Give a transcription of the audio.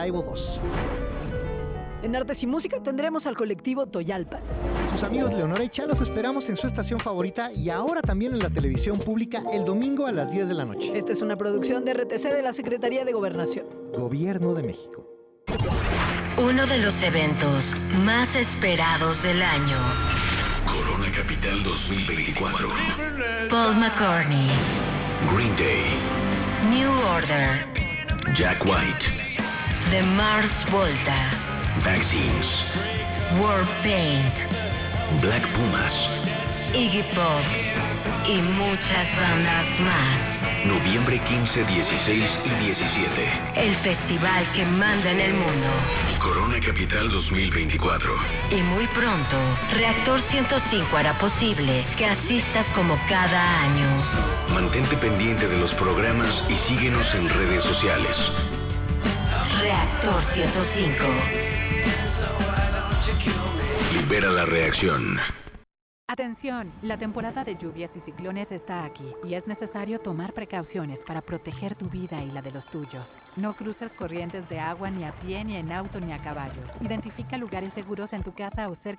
Maracaibo 2. En Artes y Música tendremos al colectivo Toyalpa. Sus amigos Leonora y Chá los esperamos en su estación favorita y ahora también en la televisión pública el domingo a las 10 de la noche. Esta es una producción de RTC de la Secretaría de Gobernación. Gobierno de México. Uno de los eventos más esperados del año. Corona Capital 2024. Paul McCartney. Green Day. New Order. Jack White. The Mars Volta. Vaccines. Warpaint. Black Pumas. Iggy Pop. Y muchas bandas más. Noviembre 15, 16 y 17. El festival que manda en el mundo. Corona Capital 2024. Y muy pronto, Reactor 105 hará posible que asistas como cada año. Mantente pendiente de los programas y síguenos en redes sociales. Reactor 105. Libera la reacción. Atención, la temporada de lluvias y ciclones está aquí y es necesario tomar precauciones para proteger tu vida y la de los tuyos. No cruces corrientes de agua ni a pie, ni en auto, ni a caballo. Identifica lugares seguros en tu casa o cerca